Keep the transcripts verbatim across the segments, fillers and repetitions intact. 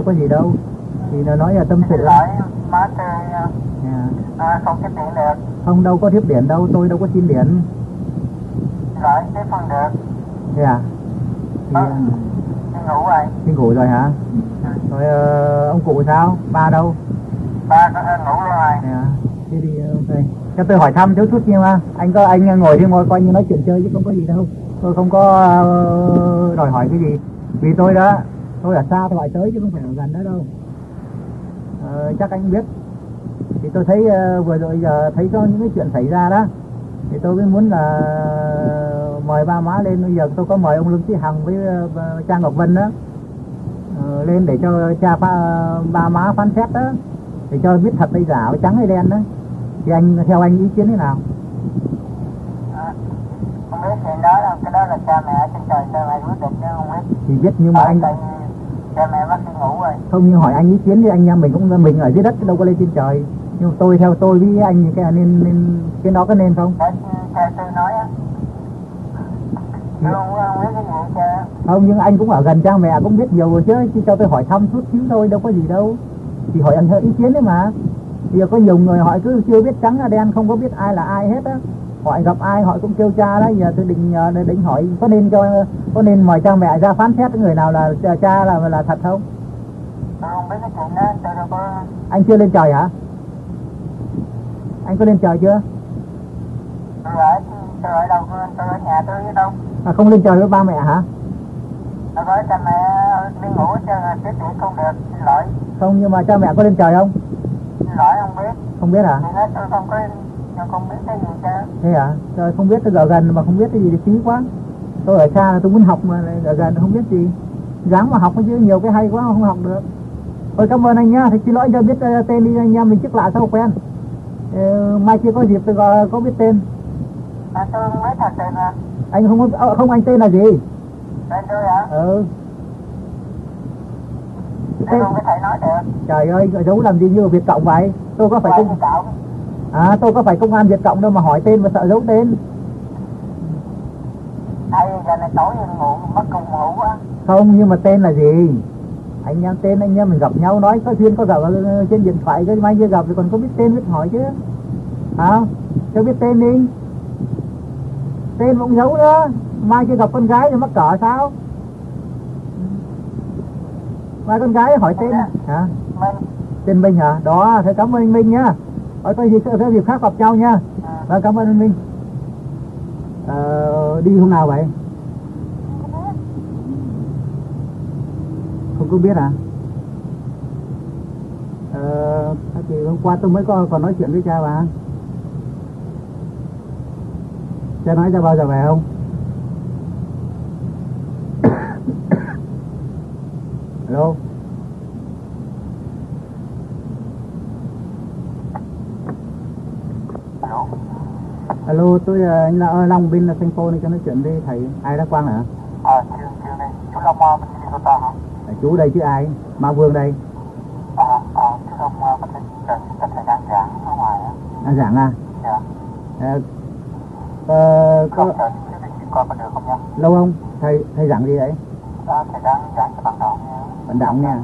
có gì đâu. Thì nó nói là tâm sự. Lỗi má tôi Yeah. à, không tiếp điện được. Không, đâu có tiếp điện đâu, tôi đâu có xin điện. Lỗi tiếp không được. Yeah. Thì, Ờ, đi ngủ rồi. đi ngủ rồi hả? Rồi uh, ông cụ sao? Ba đâu? Ba có ngủ luôn rồi. Yeah. Đi đi ok. Cho tôi hỏi thăm chút chút nhưng mà anh có anh ngồi đi ngồi coi như nói chuyện chơi chứ không có gì đâu. Tôi không có uh, đòi hỏi cái gì. Vì tôi đó, tôi ở xa tôi gọi tới chứ không phải ở gần đó đâu. Uh, chắc anh biết. Thì tôi thấy uh, vừa rồi giờ thấy có những cái chuyện xảy ra đó. Thì tôi mới muốn là mời ba má lên. Bây giờ tôi có mời ông Lương Chí Hằng với uh, Trang Ngọc Vân đó uh, lên để cho cha ba, ba má phán xét đó, để cho biết thật hay giả, trắng hay đen đó. Thì anh theo anh ý kiến thế nào? À, không biết chuyện đó là cái đó là cha mẹ trên trời cha mẹ quyết định chứ không biết. Thì biết nhưng mà Ở anh tại cha mẹ bắt đi ngủ rồi. không, như hỏi anh ý kiến thì anh em mình cũng mình ở dưới đất đâu có lên trên trời. Nhưng mà tôi theo tôi với anh thì cái nên nên cái đó có nên không? Để cha tôi nói á. Tôi không, không biết cái gì cha. Không, nhưng anh cũng ở gần cha mẹ cũng biết nhiều rồi chứ, chứ cho tôi hỏi thăm chút xíu thôi, đâu có gì đâu. Thì hỏi anh ý kiến đấy mà. Bây giờ có nhiều người họ cứ chưa biết trắng là đen, không có biết ai là ai hết á. Họ gặp ai họ cũng kêu cha đó. Giờ tôi định định hỏi có nên cho có nên mời cha mẹ ra phán xét người nào là cha là là thật không? Tôi không biết cái chuyện đó, tôi đâu có. Anh chưa lên trời hả? Anh có lên trời chưa? Tôi ở tôi ở đâu, tôi ở nhà tôi ở đâu. À, không lên trời với ba mẹ hả? Tôi nói cha mẹ đi ngủ cho tiếp điện không được, xin lỗi. Không, nhưng mà cha mẹ có lên trời không? Xin lỗi không biết. Không biết hả? Thì nói tôi không có, tôi không biết cái gì chứ. Thế hả? Trời, không biết, tôi ở gần mà không biết cái gì thì phí quá. Tôi ở xa là tôi muốn học mà ở gần không biết gì. Dám mà học chứ nhiều cái hay quá không học được. Thôi cảm ơn anh nhá, thì xin lỗi cho biết uh, tên đi anh em mình trước lạ sao quen. Uh, mai kia có dịp tôi có, có biết tên. À, tôi không biết thật tên mà. Anh không có, không anh tên là gì? Tên tôi hả? Ừ. Tôi không có thể nói được. Trời ơi, giấu làm gì như Việt Cộng vậy? Tôi có phải Quay công... Việt Cộng. À, tôi có phải công an Việt Cộng đâu mà hỏi tên mà sợ giấu tên. Ai giờ này tối ngủ mất cùng ngủ quá. Không, nhưng mà tên là gì? Anh em tên anh em mình gặp nhau nói có duyên có gặp ở trên điện thoại cái mai chưa gặp thì còn có biết tên biết hỏi chứ. Hả? Cho biết tên đi. Tên cũng giấu nữa. Mai chưa gặp con gái thì mắc cỡ sao? Mai con gái hỏi tên hả? Minh. Tên Minh hả? Đó, thế cảm ơn anh Minh nhá. Ở có gì cái dịp khác gặp nhau nha. Vâng, cảm ơn anh Minh. Ờ, đi hôm nào vậy? Không có biết à? Ờ, thì hôm qua tôi mới có còn nói chuyện với cha bà. Cha nói ra bao giờ về không? Alo. Alo. Alo, tôi anh là Long bên là thành phố này cho nói chuyện với thầy. Ai đã Quang hả? Ờ, chiều chiều này chú Long uh, mình đi cô ta hả? À, chú đây chứ ai? Ma Vương đây. Ờ, ờ, chú Long uh, mình đi cần cần thời gian giảng ở ngoài á. À, giảng à? Dạ. Ờ, ờ, có... Không, chờ chú đi chuyển qua bên được không nha? Lâu không? Thầy thầy giảng gì đấy? Đó, thời gian giảng cho bạn động nha. Bạn động nha.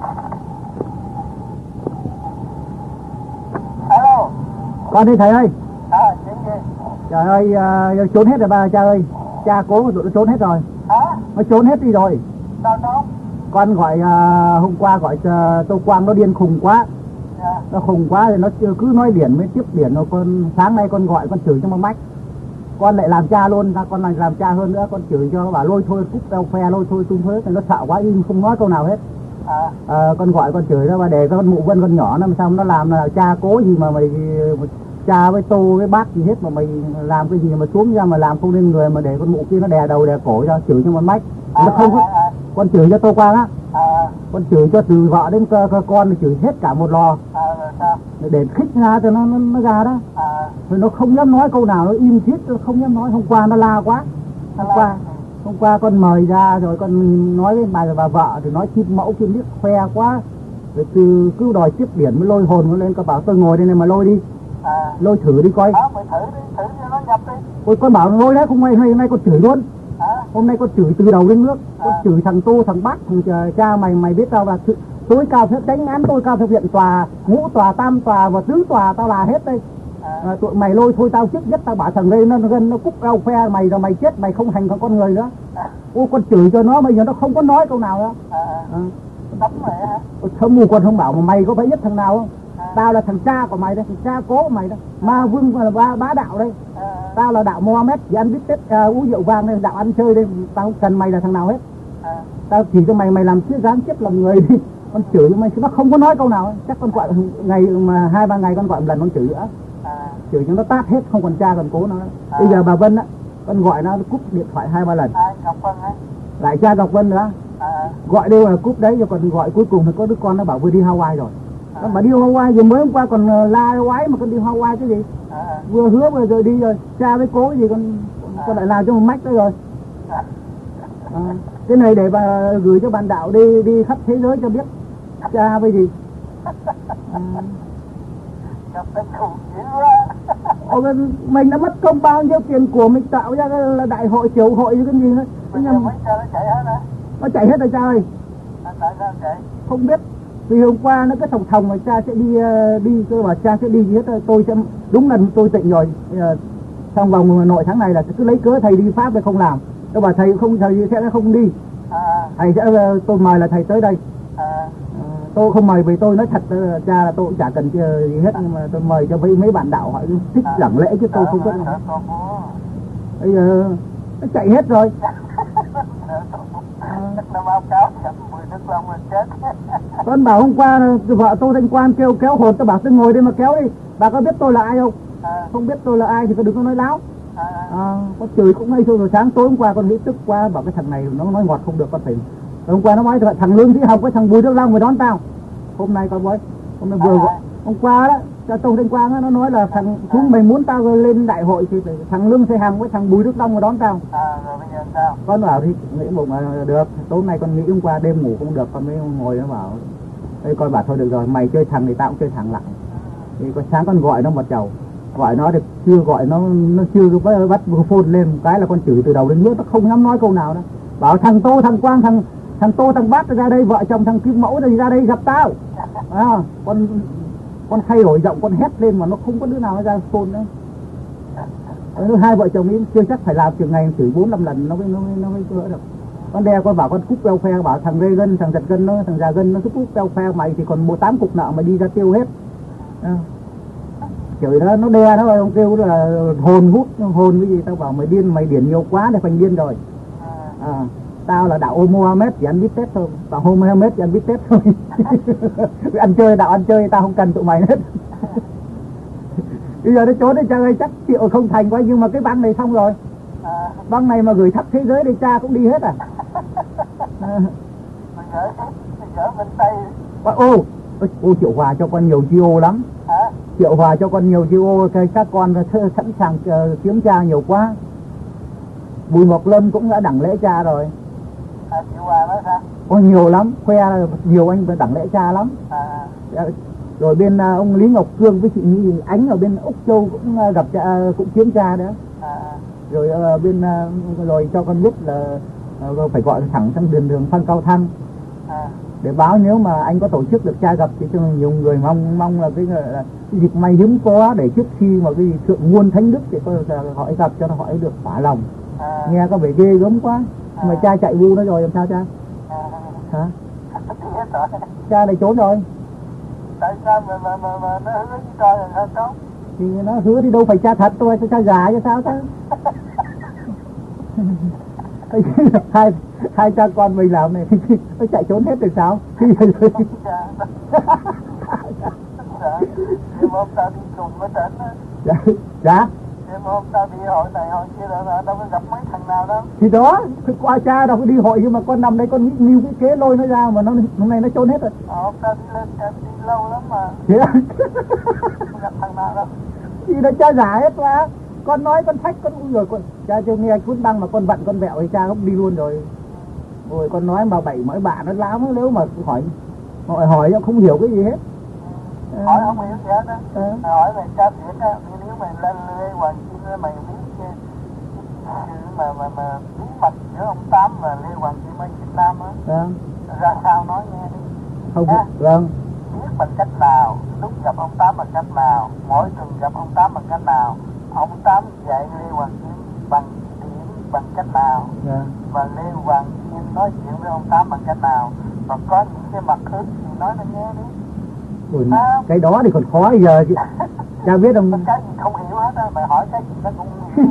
Alo. Con đi thầy ơi. Ờ, chuyện gì? Trời ơi, uh, trốn hết rồi ba cha ơi. Cha cố mà tụi nó trốn hết rồi. Hả? Nó trốn hết đi rồi. Sao trốn? Con gọi uh, hôm qua gọi uh, Tô Quang nó điên khùng quá. Dạ. Nó khùng quá thì nó cứ nói điển mới tiếp điển. Rồi con sáng nay con gọi con chửi cho mách. Con lại làm cha luôn, con lại làm cha hơn nữa, con chửi cho nó bảo lôi thôi cúc tao phe lôi thôi tung hết, nó sợ quá im không nói câu nào hết. À. À, con gọi con chửi nó và để con mụ Vân con nhỏ nó sao nó làm là cha cố gì mà mày cha với Tô với bác gì hết mà mày làm cái gì mà xuống ra mà làm không nên người mà để con mụ kia nó đè đầu đè cổ cho chửi cho con mách. À, nó không à, à, à. Con chửi cho Tô Quang á. À. Con chửi cho từ vợ đến cơ, cơ con chửi hết cả một lò. À, rồi sao? Để khích ra cho nó nó, nó ra đó. À. Rồi nó không dám nói câu nào, nó im thiết, nó không dám nói. Hôm qua nó la quá. Hôm qua hôm qua con mời ra rồi con nói với bà bà vợ thì nói chim mẫu chim biết khoe quá. Rồi từ cứ đòi tiếp điển mới lôi hồn nó lên, con bảo tôi ngồi đây này mà lôi đi. À. Lôi thử đi coi. Đó, mày thử đi, thử cho nó nhập đi. Ôi con bảo lôi đấy, không may hôm nay con chửi luôn. À. Hôm nay con chửi từ đầu đến nước. Con À. chửi thằng Tô, thằng Bác, thằng cha mày mày biết sao là Tôi cao theo tránh án, tôi cao theo viện tòa, ngũ tòa, tam tòa và tứ tòa tao là hết đây. À, tụi mày lôi thôi tao trước nhất, tao bảo thằng đây nó gần nó cúc rau phe mày rồi mày chết, mày không hành con con người nữa. Ô con chửi cho nó, bây giờ nó không có nói câu nào nữa. À. Tấm mày hả? Không mù con không bảo mà mày có phải nhất thằng nào không? À. Tao là thằng cha của mày đây, thằng cha cố của mày đây. Ma Vương là bá, bá đạo đây. À. Tao là đạo Mohammed, chỉ ăn bít tết uh, uống rượu vang đây, đạo ăn chơi đây. Tao không cần mày là thằng nào hết. À. Tao chỉ cho mày, mày làm chiếc dáng chiếc làm người đi. Con chửi cho mày, nó không có nói câu nào. Chắc con gọi ngày mà hai ba ngày con gọi một lần con chửi nữa. À. Chửi cho nó tát hết, không còn cha còn cố nó. À. Bây giờ bà Vân á, con gọi nó cúp điện thoại hai ba lần. À, Ngọc Vân ấy. Lại cha Ngọc Vân nữa. À. Gọi đây là cúp đấy, rồi còn gọi cuối cùng thì có đứa con nó bảo vừa đi Hawaii rồi. À. Nó bảo đi Hawaii rồi, mới hôm qua còn la quái mà con đi Hawaii cái gì. À. Vừa hứa vừa rồi đi rồi, cha với cố cái gì con à. Con lại làm cho một mách đó rồi. À. À. Cái này để bà gửi cho bạn đạo đi đi khắp thế giới cho biết cha với gì. À. Ồ, mình đã mất công bao nhiêu tiền của mình tạo ra là đại hội triều hội cái gì nữa. Bây giờ mấy cha nó chạy hết rồi. Nó chạy hết rồi cha ơi. Tại sao chạy? Không biết. Vì hôm qua nó cứ thòng thòng mà cha sẽ đi đi tôi bảo cha sẽ đi gì hết. Tôi sẽ đúng lần tôi tịnh rồi. Trong vòng nội tháng này là cứ lấy cớ thầy đi Pháp để không làm. Tôi bảo thầy không, thầy sẽ không đi. À. Thầy sẽ tôi mời là thầy tới đây. À. Tôi không mời vì tôi nói thật cha là tôi cũng chả cần gì hết, nhưng mà tôi mời cho mấy mấy bạn đạo họ thích à. Giảng lễ chứ tôi à, không có. Bây giờ nó chạy hết rồi. Con bảo hôm qua vợ tôi Thanh Quan kêu kéo hồn, tôi bảo tôi ngồi đây mà kéo đi. Bà có biết tôi là ai không? À. Không biết tôi là ai thì có đừng có nói láo. À. À, con chửi cũng ngay thôi rồi. Sáng tối hôm qua con nghĩ tức quá, bảo cái thằng này nó nói ngọt không được con phải. Hôm qua nó nói thằng Lương Thị Học với thằng Bùi Đức Long mới đón tao. Hôm nay con nói, hôm nay vừa gọi, hôm qua đó, cho Tô Thanh Quang đó, nó nói là thằng chúng mày muốn tao lên đại hội thì thằng Lương Thị Hằng với thằng Bùi Đức Long mới đón tao. À, rồi bây giờ sao? Con bảo thì nghĩ một mà được, tối nay con nghĩ hôm qua đêm ngủ không được, con mới ngồi nó bảo, đây con bảo thôi được rồi, mày chơi thằng thì tao cũng chơi thằng lại. Thì con sáng con gọi nó một chầu, gọi nó được chưa gọi nó nó chưa bắt phone lên một cái là con chửi từ đầu đến nước, nó không dám nói câu nào đâu. Bảo thằng Tô, thằng Quang, thằng thằng Tô, thằng Bát ra đây, vợ chồng thằng Kim Mẫu thì ra đây gặp tao. À, con con thay đổi giọng, con hét lên mà nó không có đứa nào ra phone nữa. Ờ, hai vợ chồng ấy chưa chắc phải làm chừng ngày chửi bốn năm lần nó mới nó mới nó mới cỡ được. Con đe con bảo con cúp beo phe, bảo thằng Rê Gân, thằng Giật Gân nó, thằng già Gân nó cứ cúp beo phe mày thì còn một tám cục nợ mà đi ra tiêu hết. À. Chửi nó nó đe nó không kêu là hồn hút hồn cái gì, tao bảo mày điên, mày điển nhiều quá để thành điên rồi. À, tao là đạo Mohammed chỉ ăn bít tết thôi, đạo Mohammed chỉ ăn bít tết thôi. Ăn chơi, đạo ăn chơi tao không cần tụi mày hết. Bây giờ nó trốn đấy cha ơi, chắc chịu không thành quá, nhưng mà cái băng này xong rồi. À. Băng này mà gửi khắp thế giới thì cha cũng đi hết à. À. Mình gửi, mình gửi bên Tây. Ô, ô Triệu Hòa cho con nhiều chi ô lắm. Hả? Triệu Hòa cho con nhiều chi ô, các con sẵn sàng uh, kiếm cha nhiều quá. Bùi Ngọc Lâm cũng đã đẳng lễ cha rồi. À, Triệu Hòa nói sao? Có nhiều lắm, khoe nhiều anh đẳng lễ cha lắm. À. Rồi bên uh, ông Lý Ngọc Cương với chị Nhi Ánh ở bên Úc Châu cũng uh, gặp cha, uh, cũng kiếm cha nữa. À. Rồi uh, bên uh, rồi cho con biết là uh, phải gọi thẳng sang đường đường Phan Cao Thăng. À. Để báo nếu mà anh có tổ chức được cha gặp thì cho nhiều người mong mong là cái, là cái dịp may hiếm có để trước khi mà cái thượng nguồn thánh đức thì có hỏi gặp cho nó hỏi được thỏa lòng. À. Nghe có vẻ ghê gớm quá. À. Mà cha chạy bu nó rồi làm sao cha? À. Hả? Cha này trốn rồi. Tại sao mà mà mà, mà nó hứa với con là sao trốn? Thì nó hứa thì đâu phải cha thật, tôi cha giả chứ sao chứ? hai hai cha con mình làm này nó chạy trốn hết rồi sao? Đêm hôm tao đi cùng với tỉnh á. Dạ. Dạ. Đêm hôm tao đi hội này hội kia là đâu có gặp mấy thằng nào đâu. Thì đó, qua cha đâu có đi hội, nhưng mà con nằm đây con nghĩ nhiều cái kế lôi nó ra mà nó hôm nay nó trốn hết rồi. Ờ, hôm tao đi lên đi lâu lắm mà. Thế à? Không gặp thằng nào đâu. Thì nó cha giả hết mà. Con nói con thách con cũng rồi con cha chưa nghe cuốn băng mà con vặn con vẹo thì cha cũng đi luôn rồi. Rồi con nói mà bảy mỗi bạn nó láo, nếu mà hỏi hỏi hỏi nó không hiểu cái gì hết. Hỏi không hiểu gì hết á. À. Hỏi về cha Việt á, nếu mày lên Lê Hoàng Kim mày biết mà mà mà bí mật giữa ông Tám và Lê Hoàng Kim ở Việt Nam á. À. Ra sao nói nghe đi. Không, vâng. Biết bằng cách nào, lúc gặp ông Tám bằng cách nào, mỗi tuần gặp ông Tám bằng cách nào, ông Tám dạy Lê Hoàng Kim bằng điểm bằng cách nào, Yeah. và Lê Hoàng Kim nói chuyện với ông Tám bằng cách nào, và có những cái mặt hướng thì nói nó nghe đi. Ủa, cái đó thì còn khó giờ chứ. Cha biết không? Cái gì không hiểu hết á, mày hỏi cái gì nó cũng hiểu.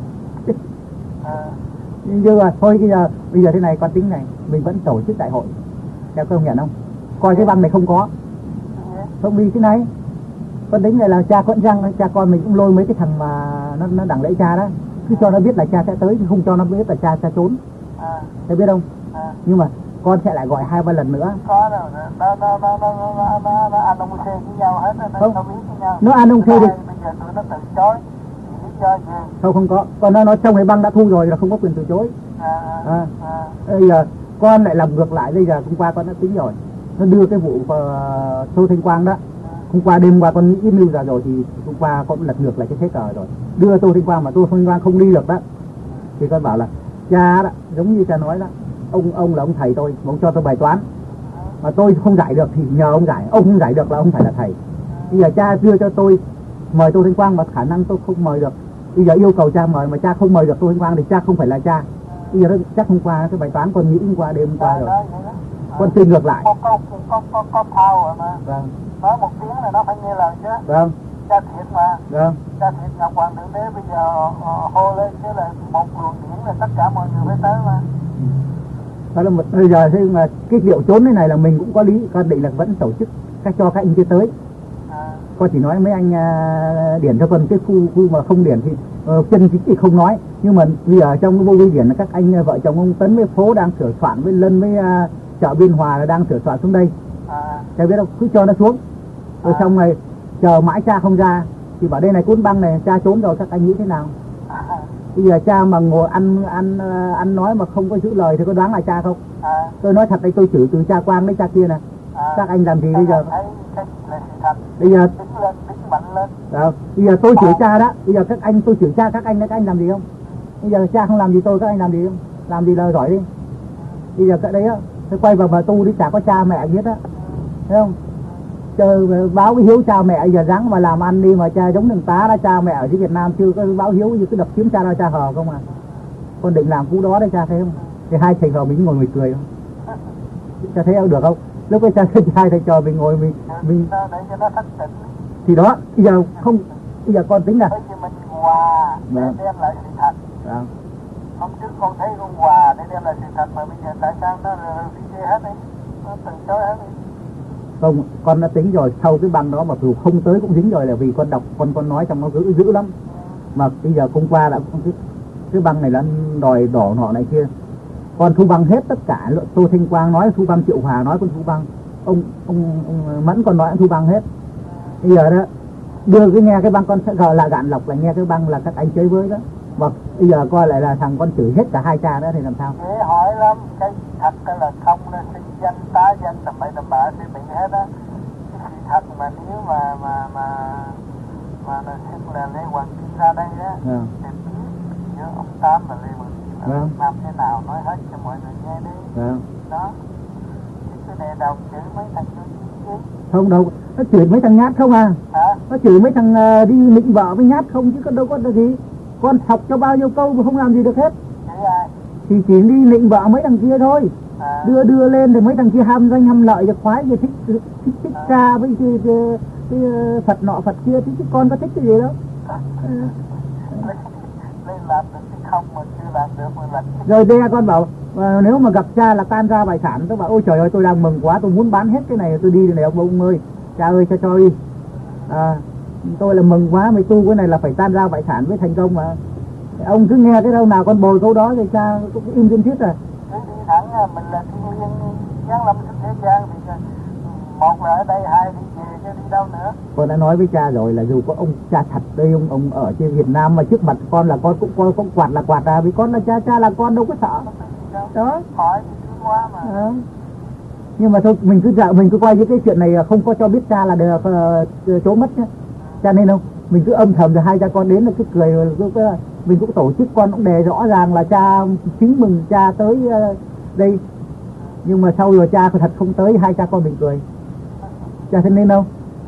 À. Nhưng mà thôi bây giờ bây giờ thế này, con tính này, mình vẫn tổ chức đại hội, cha công nhận không? Coi cái băng này không có, không vì thế này, con tính này là cha vẫn răng, cha con mình cũng lôi mấy cái thằng mà nó nó đằng lễ cha đó, cứ cho nó biết là cha sẽ tới, không cho nó biết là cha sẽ trốn, À. cha biết không? À. Nhưng mà con sẽ lại gọi hai ba lần nữa. Có đâu, nó nó nó nó nó nó nó ăn ông thuê với nhau hết, nó không nó biết với nhau. Nó ăn ông thuê đi. Bây giờ tụi nó từ chối, lý do gì? Không không có, con nó nói trong cái băng đã thu rồi là không có quyền từ chối. À. À. À. Bây giờ con lại làm ngược lại, bây giờ hôm qua con đã tính rồi, nó đưa cái vụ uh, Tô Thanh Quang đó. Hôm qua đêm qua con nghĩ mưu ra rồi thì hôm qua con lật ngược lại cái thế cờ rồi, đưa Tô Thanh Quang mà Tô Thanh Quang không đi được đó, thì con bảo là cha đó, giống như cha nói đó, ông ông là ông thầy tôi, ông cho tôi bài toán mà tôi không giải được thì nhờ ông giải, ông không giải được là ông phải là thầy. Bây giờ cha đưa cho tôi mời Tô Thanh Quang mà khả năng tôi không mời được, bây giờ yêu cầu cha mời mà cha không mời được Tô Thanh Quang thì cha không phải là cha. Bây giờ đó, chắc hôm qua cái bài toán con nghĩ hôm qua đêm hôm qua rồi, con tin ngược lại. Có có có có có thao rồi mà. Vâng. Nói một tiếng là nó phải nghe lời chứ. Vâng. Cha thiệt mà. Vâng. Cha thiệt Ngọc Hoàng Thượng Đế bây giờ uh, hô lên chứ là một luồng điển là tất cả mọi người phải tới mà. Đó là một bây giờ thế mà cái liệu trốn thế này là mình cũng có lý, con định là vẫn tổ chức các cho các anh kia tới. À. Con chỉ nói mấy anh uh, điển cho con cái khu khu mà không điển thì uh, chân chính thì không nói, nhưng mà bây giờ trong cái vô vi điển là các anh uh, vợ chồng ông Tấn với Phố đang sửa soạn với Lân với uh, chợ Biên Hòa là đang sửa soạn xuống đây. À. Cha biết đâu, cứ cho nó xuống rồi À. xong này chờ mãi cha không ra thì bảo đây này cuốn băng này cha trốn rồi, các anh nghĩ thế nào? À. Bây giờ cha mà ngồi ăn ăn ăn nói mà không có giữ lời thì có đoán là cha không? À. Tôi nói thật đây, tôi chửi từ cha Quang đến cha kia nè. À. Các anh làm gì bây giờ? Thấy cái là sự thật. Bây giờ Đứng lên, đứng mạnh lên. đó, bây giờ tôi chửi cha đó, bây giờ các anh tôi chửi cha các anh đấy, các anh làm gì không? Bây giờ cha không làm gì tôi, các anh làm gì không? Làm gì là giỏi đi. Bây giờ cái đấy á, tôi quay vào bờ tu đi, chả có cha mẹ biết á, thấy không? Chờ báo cái hiếu cha mẹ giờ ráng mà làm ăn đi mà cha giống thằng tá đó, cha mẹ ở dưới Việt Nam chưa có báo hiếu gì cứ đập kiếm cha ra cha hờ không à. Con định làm cú đó đấy cha thấy không? Thì hai thầy trò mình ngồi mình cười không? Cha thấy được không? Lúc ấy cha thấy hai thầy trò mình ngồi mình mình để cho nó thanh tịnh. thì đó, bây giờ không, bây giờ con tính là Bởi vì mình hòa để Vâng. đem lại sự thật. Vâng. Hôm trước con thấy con hòa để đem lại sự thật mà bây giờ tại sao nó đi chê hết đi, nó từ chối hết đi. Không, con đã tính rồi, sau cái băng đó mà dù không tới cũng dính rồi, là vì con đọc con con nói trong nó dữ dữ lắm. Mà bây giờ hôm qua đã cái, cái băng này là đòi đỏ nọ này kia, con thu băng hết tất cả. Tô Thanh Quang nói thu băng, Triệu Hòa nói con thu băng, ông ông, ông Mẫn còn nói thu băng hết. Bây giờ đó đưa cái nghe cái băng con sẽ gọi là gạn lọc là nghe cái băng là các anh chơi với đó, và bây giờ coi lại là thằng con chửi hết cả hai cha đó thì làm sao? Dễ hỏi lắm, cái thật cái là không, nó sinh danh tá danh tầm bậy tầm bạ sẽ bị hết á. Cái sự thật mà nếu mà mà mà mà là xưng là Lê Hoàng Kim ra đây á, Ừ. thì biết giữa ông Tám và Lê Hoàng Kim là Vâng. làm thế nào nói hết cho mọi người nghe đi. Vâng. Đó, chứ cái này đầu chữ mấy thằng kia chứ. Không đâu, nó chửi mấy thằng nhát không à? Hả? Nó chửi mấy thằng uh, đi nịnh vợ với nhát không, chứ có đâu có được gì. Con học cho bao nhiêu câu mà không làm gì được hết, Chữ ai? thì chỉ đi nịnh vợ mấy thằng kia thôi. À. Đưa đưa lên thì mấy thằng kia ham danh ham lợi, rồi khoái rồi thích thích thích ca với cái, cái, cái Phật nọ Phật kia, thì chứ con có thích cái gì đâu. Ừ. Lên, lên làm được chứ không mà chưa làm được mà làm. Rồi đe con bảo à, nếu mà gặp cha là tan ra bại sản. Tôi bảo ôi trời ơi, tôi đang mừng quá, tôi muốn bán hết cái này tôi đi này ông ông ơi, cha ơi cho cho đi. À, tôi là mừng quá, mày tu cái này là phải tan ra bại sản với thành công mà. Ông cứ nghe cái đâu nào con bồi câu đó thì cha cũng im thiên thiết rồi. Cứ đi thẳng à, mình là thiên liêng giáng lâm trên thế gian thì một là ở đây, hai đi về chứ đi đâu nữa. Con đã nói với cha rồi là dù có ông cha thật đây, ông ông ở trên Việt Nam mà trước mặt con là con cũng có con quạt là quạt à, vì con là cha, cha là con đâu có sợ. Đó. Hỏi thì cứ quá mà. À. Nhưng mà thôi mình cứ dạo mình cứ coi những cái chuyện này không có cho biết cha là được uh, trốn mất nhé. Cha nên không? Mình cứ âm thầm rồi hai cha con đến là cứ cười rồi cứ, cứ, mình cũng tổ chức con cũng đề rõ ràng là cha chính mừng cha tới uh, đây. Nhưng mà sau rồi cha thật không tới, hai cha con mình cười. Cha thế nên đâu?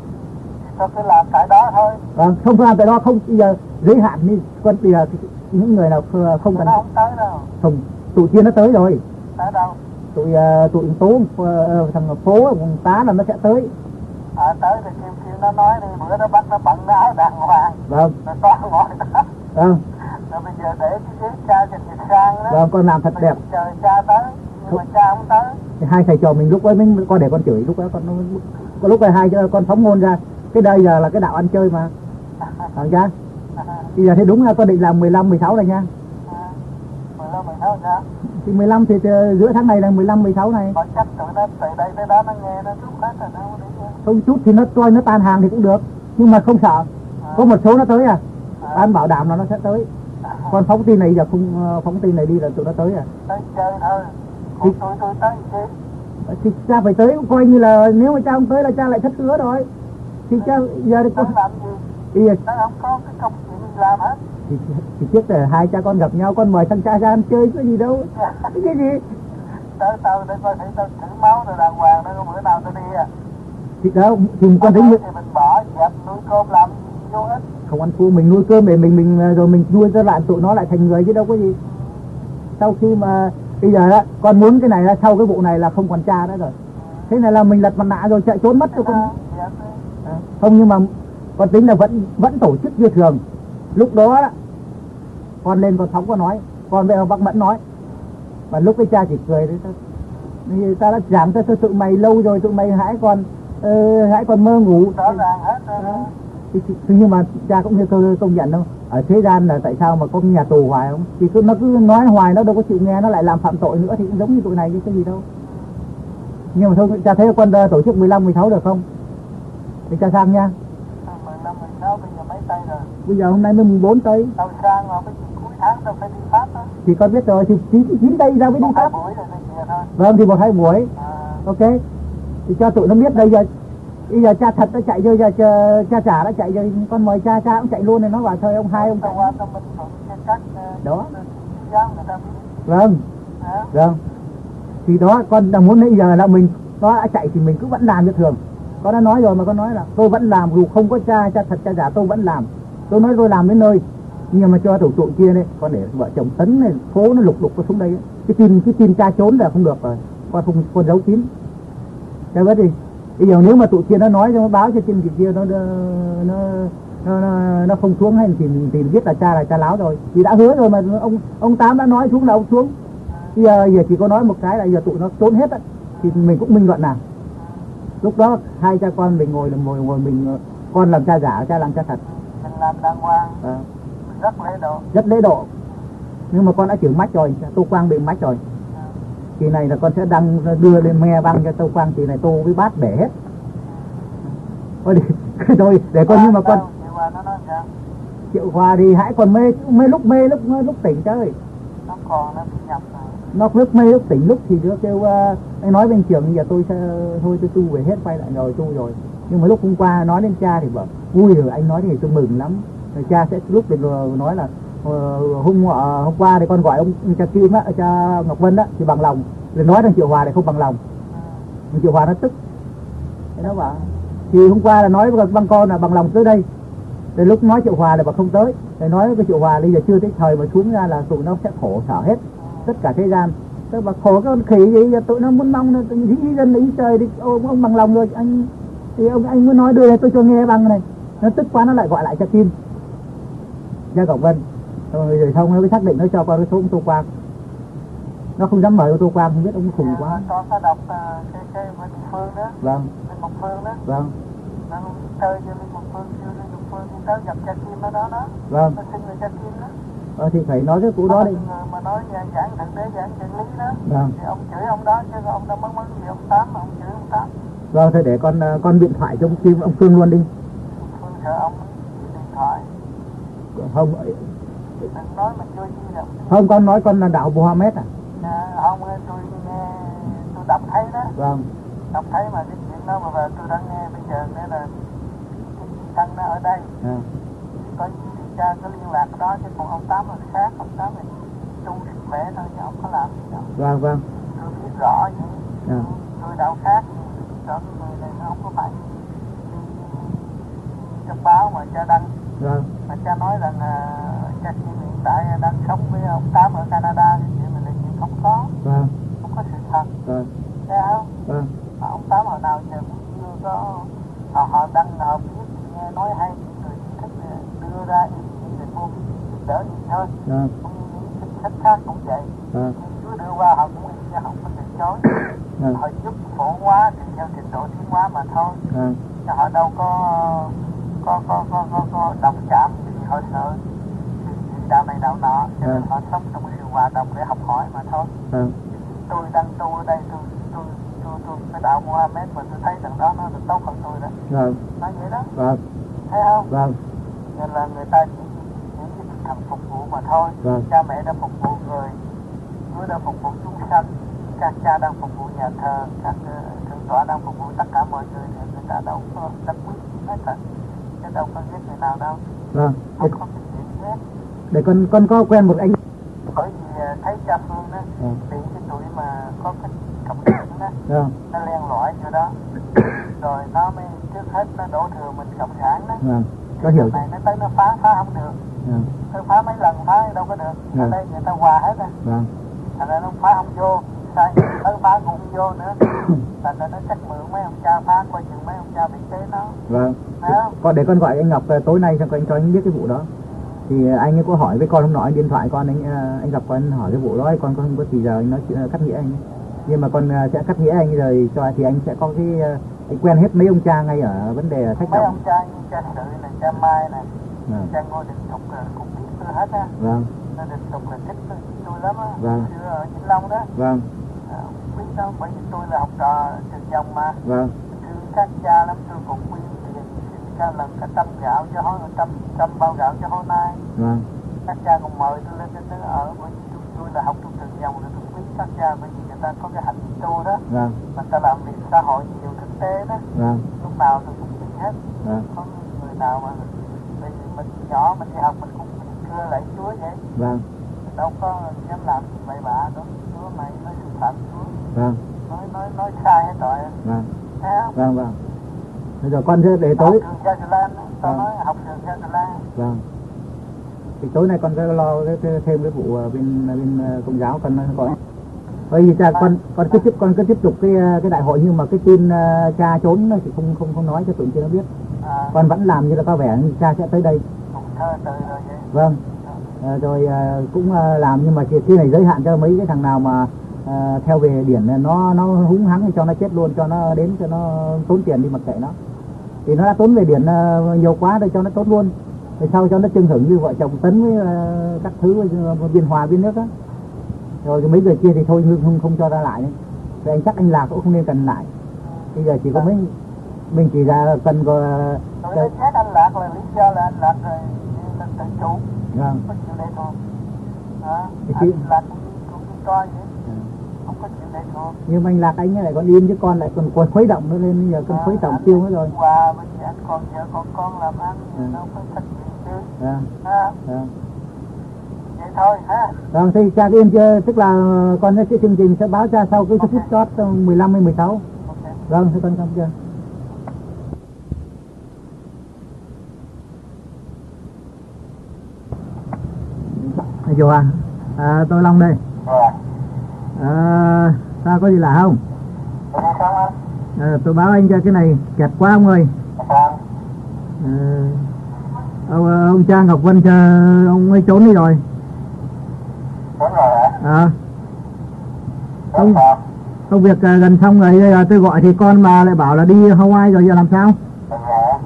Tôi cứ làm tại đó thôi. Vâng, không có làm tại đó, không, bây giờ giới hạn đi. Con bây giờ những người nào không cần. Nó không tới đâu. Không, tụi kia nó tới rồi. Tới đâu? Tụi tụi Tố, thằng phố, thằng Tá là nó sẽ tới. À, tới thì kêu kêu nó nói đi, bữa nó bắt nó bận nó áo đàng hoàng. Vâng. Rồi con ngồi đó. Vâng. Rồi bây giờ để cái ghế cha cho thiệt sang đó. Vâng, con làm thật đẹp. Chờ cha tới, nhưng mà cha không tới. Thì hai thầy trò mình lúc ấy mình con để con chửi, lúc đó con có lúc ấy hai con phóng ngôn ra. Cái đây giờ là cái đạo ăn chơi mà. Thằng cha. Bây giờ thì đúng là con định làm mười lăm, mười sáu này nha. À, mười lăm, mười sáu sao? Thì mười lăm thì giữa tháng này là mười lăm, mười sáu này. Còn chắc tụi nó từ đây tới đó nó nghe nó chút hết rồi nó không đi. Không chút thì nó coi nó tan hàng thì cũng được. Nhưng mà không sợ. Có một số nó tới à. Anh bảo đảm là nó sẽ tới. Còn phóng tin này giờ không, phóng tin này đi là tụi nó tới à. Tới chơi thôi. Còn tôi tôi tới chứ. Thì cha phải tới, coi như là nếu mà cha không tới là cha lại thất hứa rồi. Thì cha giờ thì con làm gì? Thì nó không có cái công chuyện gì làm hết. Thì, thì trước là hai cha con gặp nhau, con mời thằng cha ra ăn chơi có gì đâu. Cái gì? Tới tao để coi thử tao thử máu rồi đàng hoàng đó, bữa nào tao đi à. Thì đâu, thì con thấy thì mình bỏ dẹp nuôi cơm làm gì vô hết. Không ăn thua, mình nuôi cơm để mình mình rồi mình nuôi cho lại tụi nó lại thành người chứ đâu có gì. Sau khi mà bây giờ á, con muốn cái này là sau cái vụ này là không còn cha nữa rồi. Thế này là mình lật mặt nạ rồi chạy trốn mất rồi con. À, không, nhưng mà con tính là vẫn vẫn tổ chức như thường. Lúc đó, đó con lên con phóng con nói, con về bác Mẫn nói. Và lúc cái cha chỉ cười đấy, ta, ta đã giảng cho tụi mày lâu rồi, tụi mày hãy còn uh, hãy còn mơ ngủ. Rõ ràng hết rồi. Đó. Thì, thì, nhưng mà cha cũng như công, công nhận đâu. Ở thế gian là tại sao mà có nhà tù hoài không? Thì cứ, nó cứ nói hoài, nó đâu có chịu nghe, nó lại làm phạm tội nữa thì cũng giống như tụi này chứ cái gì đâu. Nhưng mà thôi, cha thấy con uh, tổ chức mười lăm, mười sáu được không? Thì cha sang nha. mười lăm, mười sáu bây giờ mấy tây rồi? Bây giờ hôm nay mới mùng bốn tây. Tao sang mà bây giờ cuối tháng tao phải đi Pháp đó. Thì con biết rồi, thì chín tây ra mới đi Pháp. Một hai buổi rồi này kia thôi. Vâng, thì một hai buổi. À. Ok. Thì cho tụi nó biết đây giờ. Bây giờ cha thật nó chạy vô, giờ cha, cha trả nó chạy rồi, con mời cha, cha cũng chạy luôn này, nó bảo thôi ông hai ông chạy. Qua tao mình thuận trên cách đó. Giang người ta biết. Vâng. À. Vâng. Thì đó, con đang muốn bây giờ là mình nó đã chạy thì mình cứ vẫn làm như thường. Con đã nói rồi mà, con nói là tôi vẫn làm dù không có cha, cha thật cha giả tôi vẫn làm. Tôi nói tôi làm đến nơi. Nhưng mà cho tụi tụi kia đây, con để vợ chồng Tấn này, phố nó lục lục có xuống đây. Cái tin cái tin cha trốn là không được rồi. Con không con giấu kín. Cha biết gì? Bây giờ nếu mà tụi kia nó nói cho nó báo cho tin kia nó nó nó nó, nó, nó không xuống hay thì thì biết là cha là cha láo rồi. Vì đã hứa rồi mà ông ông Tám đã nói xuống là ông xuống. Bây giờ, giờ chỉ có nói một cái là giờ tụi nó trốn hết á, thì mình cũng minh luận nào. Lúc đó hai cha con mình ngồi là ngồi ngồi mình, con làm cha giả, cha làm cha thật. Mình làm đàng hoàng. À. Rất lễ độ. Rất lễ độ. Nhưng mà con đã chửi mách rồi, Tô Quang bị mách rồi. À. Kỳ này là con sẽ đăng đưa lên me băng cho Tô Quang, kỳ này Tô với bát để hết. Thôi đi, thôi để con, nhưng mà con Triệu Hòa nó nói sao? Triệu Hòa thì hãy còn mê, mê lúc mê lúc lúc tỉnh chơi. Nó còn nó bị nhập rồi. Nó lúc mê lúc tỉnh, lúc thì nó kêu uh, anh nói bên trường giờ tôi sẽ thôi tôi tu về hết, quay lại rồi tu rồi. Nhưng mà lúc hôm qua nói đến cha thì bảo vui rồi, anh nói thì tôi mừng lắm. Rồi cha sẽ lúc thì nói là uh, hôm uh, hôm qua thì con gọi ông cha Kim á, cha Ngọc Vân á thì bằng lòng. Rồi nói thằng Triệu Hòa thì không bằng lòng. Thằng Triệu Hòa nó tức. Thế nó bảo thì hôm qua là nói với băng con là bằng lòng tới đây. Rồi lúc nói Triệu Hòa là bảo không tới. Rồi nói với Triệu Hòa bây giờ chưa tới thời mà xuống ra là tụi nó sẽ khổ sở hết. Tất cả thế gian. Tôi bảo khổ cái con khỉ gì, giờ tụi nó muốn mong nó dĩ dân ý trời đi, ông, ông bằng lòng rồi anh thì ông anh muốn nói đưa tôi cho nghe bằng này. Nó tức quá nó lại gọi lại cha Kim, cha Ngọc Vân. Rồi, rồi xong nó mới xác định nó cho qua cái số ông Tô Quang. Nó không dám mời ông Tô Quang, không biết ông khùng quá. Con có đọc uh, cái cái Minh Phương đó. Vâng. Minh Mộc Phương đó. Vâng. Nó chơi cho Minh Mộc Phương, kêu Minh Mộc Phương đi tới gặp cha Kim ở đó đó. Vâng. Nó xin người cha Kim đó. Ờ thì phải nói cái cụ đó đi. Mà nói giảng thực tế, giảng chân lý đó. Vâng. Thì ông chửi ông đó, chứ ông đâu mất mất gì ông Tám mà ông chửi ông Tám. Vâng, thôi để con con điện thoại cho ông Kim, ông Phương luôn đi. Phương sợ ông điện thoại. Không. Đừng nói mình chơi gì đâu. Không, con nói con là đạo Mohammed à? À, không, tôi nghe, tôi đọc thấy đó. Vâng. Đọc thấy mà cái chuyện đó mà tôi đang nghe bây giờ nên là cái tăng nó ở đây. À. Có gì thì cha có liên lạc đó, chứ còn ông Tám là khác, ông Tám là tu sức khỏe thôi chứ ông có làm gì đâu. Vâng, vâng. Tôi biết rõ vậy. Yeah. Tôi đạo khác, cho cái người này nó không có phải trong báo mà cha đăng. Vâng. Mà cha nói rằng uh, cha Kim hiện tại đang sống với ông Tám ở Canada, thì chuyện này là chuyện không có. Vâng. Không có sự thật. Vâng. Thấy không? Vâng. Mà ông Tám hồi nào giờ cũng chưa có, họ, họ đăng họ biết nghe nói hay những người thích đưa ra ý kiến về vô vi giúp đỡ gì thôi. Vâng. Cũng như những chính sách khác cũng vậy. Vâng. Chúa đưa qua họ cũng im ra, không có từ chối. Vâng. Họ giúp phổ hóa thì theo trình độ tiến hóa mà thôi. Vâng. Chứ họ đâu có có có có có, có đồng cảm vì họ sợ thì, thì đạo này đạo nọ, cho nên Vâng. họ sống trong sự hòa đồng để học hỏi mà thôi. Vâng. Tôi đang tu ở đây, tôi tôi tôi tôi cái đạo Muhammad mà tôi thấy rằng đó nó là tốt hơn tôi đó. Vâng. Nói vậy đó. Vâng. Thấy không? Vâng. Nên là người ta chỉ chỉ cái tinh thần phục vụ mà thôi. Vâng. Cha mẹ đã phục vụ người, Chúa đã phục vụ chúng sanh, các cha đang phục vụ nhà thờ, các uh, thượng tọa đang phục vụ tất cả mọi người, thì người ta đâu có đắc quyết hết rồi, chứ đâu có giết người nào đâu. Vâng. Không Để, có cái chuyện hết. để con con có quen một anh. Bởi vì uh, thấy cha Phương đó, Vâng. bị cái tuổi mà có cái cộng sản đó, Vâng. nó len lỏi vô đó, rồi nó mới trước hết nó đổ thừa mình cộng sản đó. Vâng. Có hiểu. Này nó tới nó phá phá không được. Vâng. Nó phá mấy lần phá đâu có được. Ở Vâng. đây người ta hòa hết rồi. Vâng. Thành ra nó phá không vô, sai tới phá cũng không vô nữa. Thành ra nó chắc mượn mấy ông cha phá, coi chừng mấy ông cha bị chế nó. Vâng. Phải không? Con để con gọi anh Ngọc uh, tối nay xong anh cho anh biết cái vụ đó. Thì anh ấy có hỏi với con hôm nọ, anh điện thoại con, anh uh, anh gặp con hỏi cái vụ đó, con con không có thì giờ anh nói chuyện uh, cắt nghĩa anh. Nhưng mà con uh, sẽ cắt nghĩa anh rồi cho thì anh sẽ có cái uh, anh quen hết mấy ông cha ngay ở vấn đề sách Mấy động. ông cha như cha Sự này, cha Mai này, Vâng. cha Ngô Đình Thục là cũng biết tôi hết á. Vâng. Ngô Đình Thục là thích tôi, tôi lắm á. Vâng. Xưa ở Vĩnh Long đó. Vâng. À, quý đó, bởi vì tôi là học trò trường dòng mà. Vâng. Thương các cha lắm, tôi cũng quyên tiền xin các lần cái trăm gạo cho hôm trăm trăm bao gạo cho hôm nay. Vâng. Các cha còn mời tôi lên đến đó ở, bởi vì tôi, tôi là học trong trường dòng rồi tôi quý các cha, bởi vì người ta có cái hạnh tu đó. Vâng. Người ta làm việc xã hội nhiều thực tế đó. Vâng. Lúc nào tôi cũng biết hết. Vâng. Có người nào mà bởi vì mình nhỏ mình đi học mình cũng cưa lại Chúa vậy. Vâng. Mình đâu có dám làm gì bậy bạ đâu. Chúa mày nói sự phạm Chúa. Vâng. Nói nói nói sai hết rồi. Vâng. Thấy không? Vâng. Vâng. Bây giờ con sẽ để Học tối. trường Gia Sư Lan, tao Vâng. nói học trường Gia Sư Lan. Vâng. Thì tối nay con sẽ lo cái, cái, thêm cái vụ uh, bên bên uh, công giáo con có. Bởi vì cha con con cứ tiếp con cứ tiếp tục cái cái đại hội, nhưng mà cái tin uh, cha trốn thì không không không nói cho tụi kia nó biết. À, Con vẫn làm như là có vẻ như cha sẽ tới đây. cũng thơ từ rồi vậy. Vâng. À, rồi à, cũng à, làm, nhưng mà cái cái này giới hạn cho mấy cái thằng nào mà à, theo về điển nó nó húng hắng thì cho nó chết luôn, cho nó đến cho nó tốn tiền đi mặc kệ nó. Thì nó đã tốn về điển à, nhiều quá rồi, cho nó tốn luôn. Rồi sau cho nó chưng hưởng như vợ chồng Tấn với à, các thứ với Biên Hòa Biên Nước á. Rồi mấy người kia thì thôi không không, không cho ra lại đấy. Rồi anh chắc anh Lạc cũng không nên cần lại. Bây giờ chỉ có mấy mình chỉ ra cần có. Rồi nó chết anh Lạc là lý do là anh Lạc rồi mình tự chủ. Vâng. Không có chịu lệ thuộc. Hả? Thì Anh chị- Lạc cũng cũng đi coi vậy. Không có chịu lệ thuộc. Nhưng mà anh Lạc anh ấy lại còn yên chứ con lại còn còn khuấy động nữa, lên bây giờ con khuấy động tiêu hết rồi. Qua bên anh còn vợ còn con làm ăn thì Ừ. nó phải trách nhiệm chứ. À, Ha? à. Vậy thôi ha. Vâng, thì cha yên chưa, tức là con sẽ chương trình sẽ báo cha sau cái phút chót mười lăm hay mười sáu. Ok. Vâng, thưa con xong chưa? Vô à, à tôi Long đây. Rồi. À, sao có gì lạ không? Tôi đi xong anh. À, tôi báo anh cho cái này kẹt quá ông ơi. Sao? À, ông, ông cha Ngọc Vân chờ ông ấy trốn đi rồi. Đúng rồi hả? À, Đúng sao? công việc à, gần xong rồi, bây giờ tôi gọi thì con mà lại bảo là đi Hawaii rồi, giờ làm sao? Đúng rồi.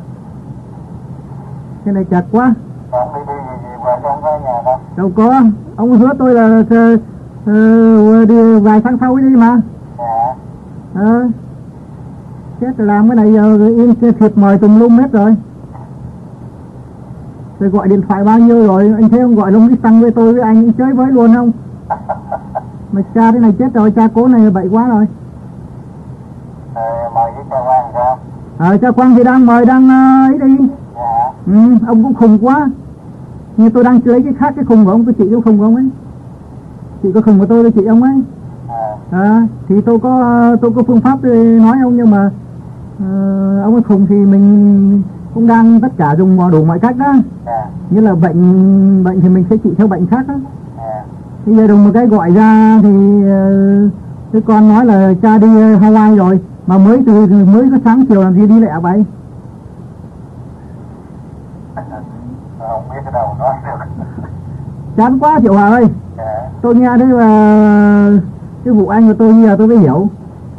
Cái này chặt quá. Con đi đi gì gì qua trong cái nhà đâu? Đâu có, ông hứa tôi là uh, uh, đi vài tháng sau đi mà. Dạ. Ờ, chết rồi, làm cái này giờ yên thiệp mời tùm lum hết rồi. Tôi gọi điện thoại bao nhiêu rồi, anh thấy ông gọi ông đi tăng với tôi với anh chơi với luôn không? Mà cha thế này chết rồi, cha cố này bậy quá rồi. Ờ, mời với cha Quang sao? Ờ, cha Quang thì đang mời, đang uh, ấy đi. Dạ. Ừ, ông cũng khùng quá. Nhưng tôi đang lấy cái khác cái khùng của ông, tôi trị cái khùng của ông ấy. Chị có khùng của tôi, tôi trị ông ấy. À. À, thì tôi có tôi có phương pháp để nói ông, nhưng mà uh, ông ấy khùng thì mình cũng đang tất cả dùng đủ mọi cách đó. Yeah. Như là bệnh bệnh thì mình sẽ trị theo bệnh khác đó. Yeah. Bây giờ đồng một cái gọi ra thì uh, cái con nói là cha đi Hawaii rồi, mà mới từ mới có sáng chiều làm gì đi lẹ vậy? Không biết cái đâu nói được. Chán quá Triệu Hòa ơi. Yeah. Tôi nghe thấy là cái vụ anh của tôi giờ tôi mới hiểu.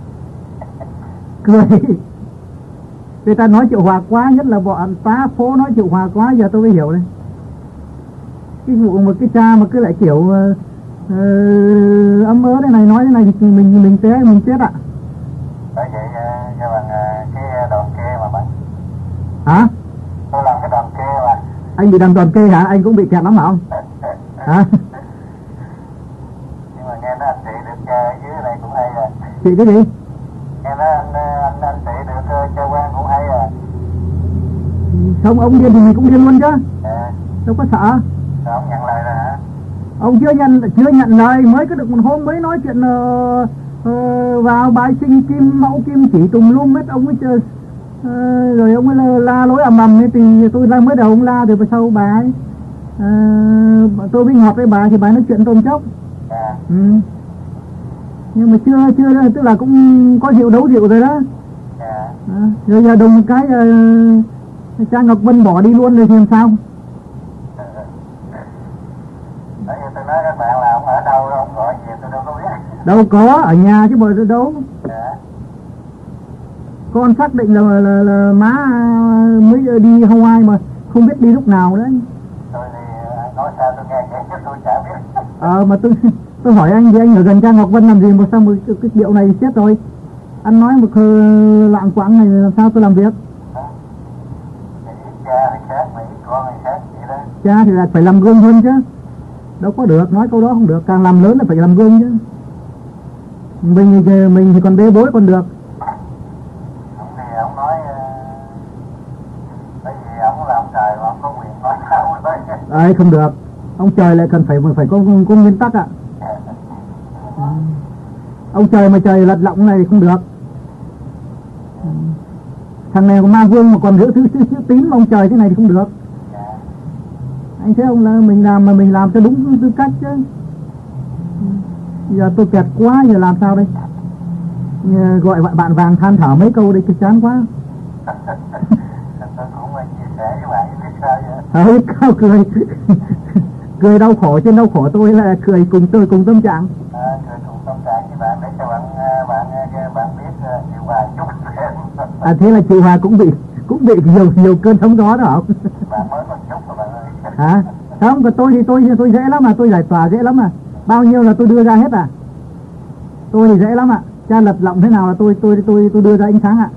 Cười. Người ta nói Triệu Hòa quá, nhất là bọn phá phố nói Triệu Hòa quá, giờ tôi mới hiểu đây. Cái vụ một cái cha mà cứ lại kiểu uh, uh, ấm ớ thế này, nói thế này thì mình mình té mình chết ạ. Bởi vậy cho bằng cái đoàn kê mà bạn. Hả? Tôi làm cái đoàn kê mà. Anh bị làm đoàn kê hả? Anh cũng bị kẹt lắm hả không? Hả? Nhưng mà nghe nói anh chị được dưới này cũng hay rồi. Chị cái gì? Nghe nói anh anh anh chị được chơi quen cũng hay rồi. Không, ông điên thì mình cũng điên luôn chứ. À. Đâu có sợ. Sao ông nhận lời rồi hả? Ông chưa nhận chưa nhận lời, mới có được một hôm mới nói chuyện uh, uh, vào bài sinh kim mẫu kim chỉ tùm lum hết ông ấy chơi. Uh, rồi ông ấy la, la lối ầm ầm thì tôi ra mới đầu ông la, rồi sau bà ấy uh, tôi với ngọt với bà thì bà nói chuyện tôm chốc. À. Ừ. Nhưng mà chưa chưa tức là cũng có rượu đấu rượu rồi đó. À. À, rồi giờ đồng một cái uh, cha Ngọc Vân bỏ đi luôn rồi thì làm sao? Tại vì tôi nói các bạn là ông ở đâu ông gọi gì tôi đâu có biết. Đâu có, ở nhà chứ bộ đâu. À. Con xác định là, là, là má mới đi Hawaii mà không biết đi lúc nào đấy. Tôi thì nói sao tôi nghe vậy chứ tôi chả biết. Ờ à, mà tôi tôi hỏi anh thì anh ở gần cha Ngọc Vân làm gì mà sao mà cái, cái điệu này chết rồi. Anh nói một lạng quãng này làm sao tôi làm việc. À. Cha thì khác, Mỹ con thì khác vậy đó. Cha thì là phải làm gương hơn chứ. Đâu có được, nói câu đó không được, càng làm lớn là phải làm gương chứ. Mình thì, mình thì còn bê bối còn được. Ông thì ông nói bởi vì ông là ông trời mà ông có quyền nói sao mới tới. Ấy không được, ông trời lại cần phải phải có, có nguyên tắc ạ. À. Ừ. Ông trời mà trời lật lọng này không được. Ừ. Thằng này ma vương mà còn giữ thứ chữ tín mà ông trời thế này thì không được. Anh thấy ông là mình làm mà mình làm cho đúng tư cách chứ. Giờ tôi kẹt quá, giờ làm sao đây? Gọi bạn vàng than thở mấy câu đây, cứ chán quá. Tôi cũng chia sẻ với bạn biết sao vậy? Ờ, cao cười. Cười đau khổ trên đau khổ tôi là cười cùng tôi cùng tâm trạng. À, cười cùng tâm trạng với bạn để cho bạn bạn bạn biết chịu hòa chút. À thế là chịu hòa cũng bị cũng bị nhiều nhiều cơn sóng gió đó hả? Bạn mới còn chút mà bạn ơi. Hả? Không, còn tôi thì tôi tôi dễ lắm mà, tôi giải tỏa dễ lắm mà. Bao nhiêu là tôi đưa ra hết à? Tôi thì dễ lắm ạ. Cha lật lọng thế nào là tôi tôi tôi tôi đưa ra ánh sáng ạ.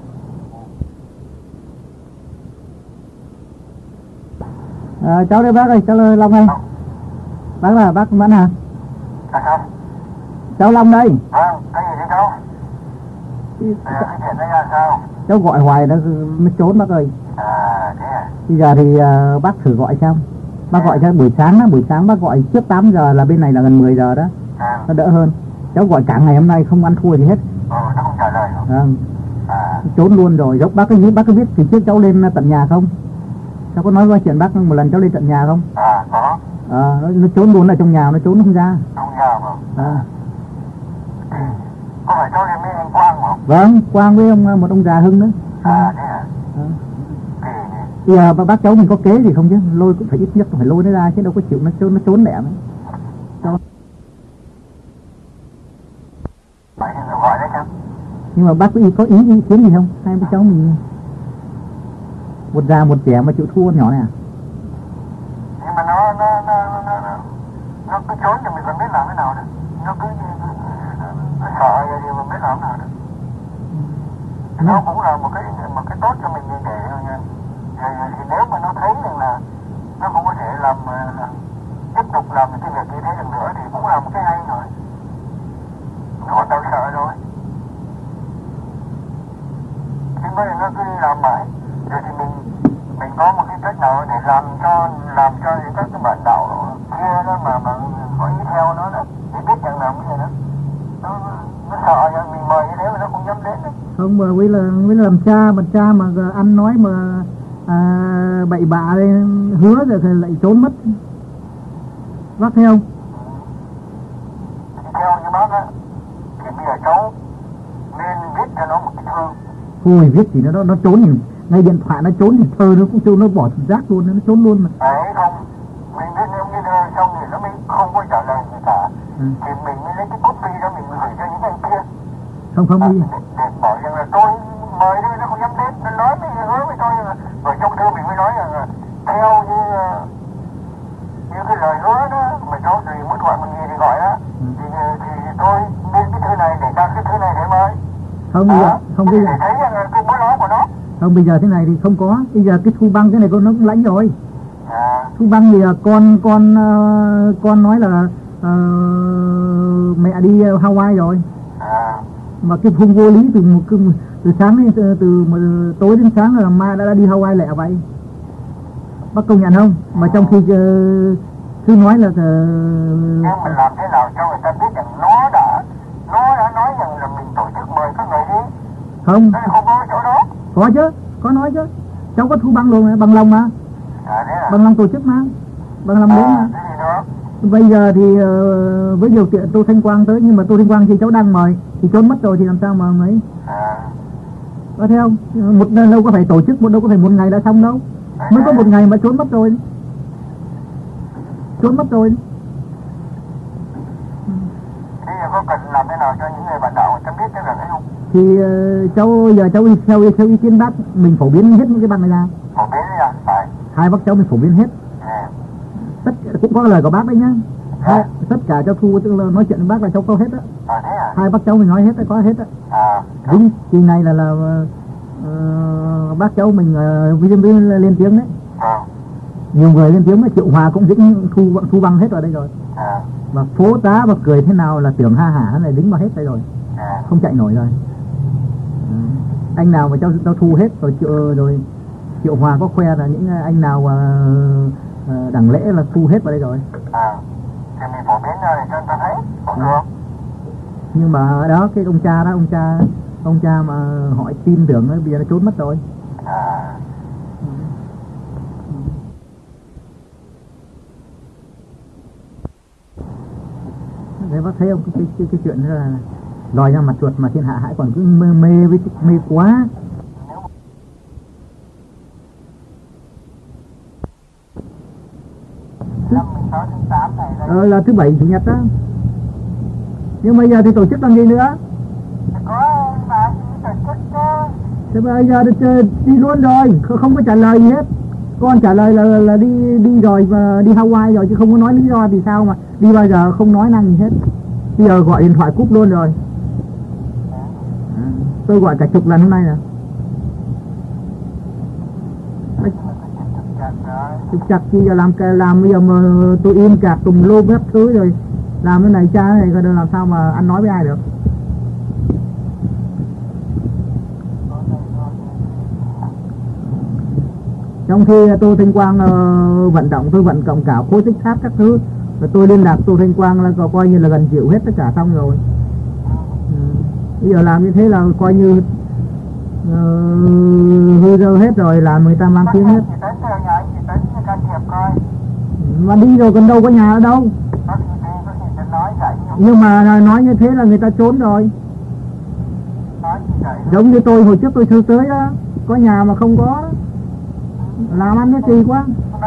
À, cháu đây bác ơi, cháu Long ơi. Bác là bác Mẫn hả? À, sao? Cháu Long đây. Vâng, cái gì thế cháu? À, cái chuyện đấy là sao? Cháu gọi hoài nó mới trốn bác ơi. À, thế à? Bây giờ thì uh, bác thử gọi xem. Bác à. Gọi cho buổi sáng á, buổi sáng bác gọi trước tám giờ là bên này là gần mười giờ đó. À. Nó đỡ hơn. Cháu gọi cả ngày hôm nay không ăn thua gì hết. Ừ, nó không trả lời không? À. À. Trốn luôn rồi. Dốc bác có biết, bác có biết thì trước cháu lên tận nhà không? Cháu có nói qua chuyện bác một lần cháu lên tận nhà không? À, có. À, nó, nó trốn luôn ở trong nhà, nó trốn nó không ra. Không ra mà. À. Có phải cháu lên với anh Quang không? Vâng, Quang với ông một ông già Hưng nữa. À, thế à? À. Bây giờ bác cháu mình có kế gì không chứ? Lôi cũng phải ít nhất phải lôi nó ra chứ đâu có chịu nó trốn nó trốn lẹ mấy. Cho. Vậy thì gọi đấy cháu. Nhưng mà bác có ý, có ý, ý kiến gì không? Hai bác cháu mình một già một trẻ mà chịu thua nhỏ này à? Nhưng mà nó nó nó nó nó nó cứ trốn thì mình còn biết làm thế nào nữa. Nó cứ nó sợ vậy thì mình biết làm thế nào nữa. Nó cũng là một cái một cái tốt cho mình để để thì nếu mà nó thấy rằng là nó không có thể làm tiếp tục làm những cái việc như thế được nữa thì cũng là một cái hay rồi. Nó còn đâu sợ rồi. Nhưng mà nó cứ đi làm mãi rồi thì mình mình có một cái cách nào để làm cho làm cho những các cái bạn đạo kia đó mà mà có ý theo nó đó để biết rằng làm cái gì đó nó nó sợ rồi mình mời như thế mà nó không dám đến đấy. Không mà với là với làm cha mà cha mà ăn nói mà à, bậy bạ lên hứa rồi thì lại trốn mất. Bác thấy không? Thì theo như bác á, thì bây giờ cháu nên viết cho nó một cái thư. Thôi viết gì nó nó trốn thì ngay điện thoại nó trốn thì thơ nó cũng trốn, nó bỏ rác luôn, nó trốn luôn mà. Đấy không, mình viết những cái thơ xong thì nó mới không có trả lời gì cả. Ừ. Thì mình mới lấy cái copy đó mình gửi cho những anh kia. Không không đi. À, để bảo rằng là tôi mời đây nó không dám đến, nó nói với hứa với tôi là ở trong thư mình mới nói rằng là theo như như cái lời hứa đó mà cháu thì muốn gọi một gì thì gọi đó. Ừ. Thì, thì tôi nên cái thư này để ra cái thư này để mời. Không bây giờ, không bây giờ. Để thấy rằng là cái bối rối của nó. Không bây giờ thế này thì không có, bây giờ cái thu băng cái này con nó cũng lãnh rồi. À. Thu băng thì con con uh, con nói là uh, mẹ đi Hawaii rồi. À. Mà cái phung vô lý từ một từ, từ sáng đến từ, từ một, tối đến sáng là mai đã, đã đi Hawaii lẹ vậy. Bác công nhận không? Mà trong khi uh, thư nói là uh, nhưng mình làm thế nào cho người ta biết rằng nó đã nó đã nói rằng là mình tổ chức mời các người đi. Không. Đây không có chỗ đó. Có chứ, có nói chứ. Cháu có thu băng luôn, bằng lòng mà. À, thế à? Bằng lòng tổ chức mà, bằng lòng à, đến mà. Thế gì nữa? Bây giờ thì uh, với điều kiện Tô Thanh Quang tới, nhưng mà Tô Thanh Quang thì cháu đang mời thì trốn mất rồi thì làm sao mà mấy. À. Có thấy không? Một đâu có phải tổ chức, một đâu có phải một ngày đã xong đâu. À, mới có một ngày mà trốn mất rồi. Trốn mất rồi. Thế giờ có cần làm thế nào cho những người bạn đạo người ta biết cái việc ấy không? Thì uh, cháu giờ cháu đi theo, theo ý kiến bác, mình phổ biến hết những cái băng này ra. Phổ biến ra, phải. Hai bác cháu mình phổ biến hết. À. Tất cũng có lời của bác đấy nhá. Hai, tất cả cho Thu tức là nói chuyện với bác là cháu có hết á. À, thế à? Hai bác cháu mình nói hết á, có hết á. À. Vinh kỳ này là là uh, bác cháu mình uh, lên tiếng đấy. À. Nhiều người lên tiếng mà Triệu Hòa cũng dính thu thu băng hết vào đây rồi. À. Và phố tá và cười thế nào là tưởng ha hả này dính vào hết đây rồi. À. Không chạy nổi rồi. À. Anh nào mà cháu cháu thu hết rồi Triệu rồi Triệu Hòa có khoe là những anh nào uh, đẳng lễ là thu hết vào đây rồi. À. Thì mình phổ biến ra để cho người ta thấy, không được. Nhưng mà đó cái ông cha đó, ông cha ông cha mà hỏi tin tưởng ấy, bây giờ nó trốn mất rồi. À. Thế bác thấy không, cái, cái, cái chuyện đó là lòi ra mặt chuột mà thiên hạ hãy còn cứ mê mê với mê quá. Năm mười sáu tháng tám này đây. Ờ, là thứ bảy chủ nhật đó. Nhưng bây giờ thì tổ chức làm gì nữa? Có mà tổ chức đó. Thế bây giờ đi, đi luôn rồi, không có trả lời gì hết. Con trả lời là là đi đi rồi và đi Hawaii rồi chứ không có nói lý do vì sao mà đi bao giờ không nói năng gì hết. Bây giờ gọi điện thoại cúp luôn rồi. À, tôi gọi cả chục lần hôm nay nè. Trục chặt chi giờ làm làm bây giờ mà tôi im cạp tùm lum hết thứ rồi làm cái này cha này coi làm sao mà ăn nói với ai được. Trong khi Tô Thanh Quang uh, vận động, tôi vận động cả khối xích sắt các thứ, và tôi liên lạc Tô Thanh Quang là coi như là gần chịu hết tất cả xong rồi. Ừ. Bây giờ làm như thế là coi như uh, hư rơ hết rồi, làm người ta mang tiếng hết. Mà đi rồi còn đâu có nhà ở đâu. Nhưng mà nói như thế là người ta trốn rồi. Giống như tôi hồi trước tôi thư tới đó, có nhà mà không có. Làm ăn nó kỳ quá.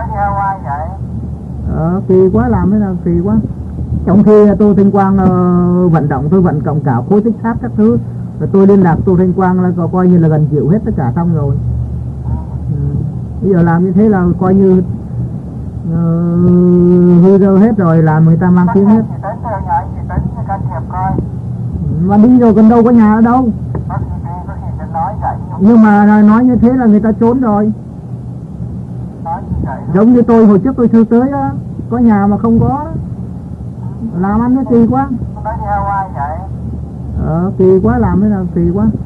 Ờ, kỳ quá, làm thế nào kỳ quá. Trong khi Tô Thanh Quang uh, vận động, tôi vận động cả khối tích sát các thứ, rồi tôi liên lạc Tô Thanh Quang là coi như là gần chịu hết tất cả xong rồi. Ừ. Bây giờ làm như thế là coi như uh, hư rơ hết rồi, làm người ta mang tiếng hết. Mà đi rồi còn đâu có nhà ở đâu. Nhưng mà nói như thế là người ta trốn rồi. Giống như tôi hồi trước tôi thư tới đó, có nhà mà không có. Làm ăn nó kỳ quá. Ờ, kỳ quá, làm thế nào kỳ quá.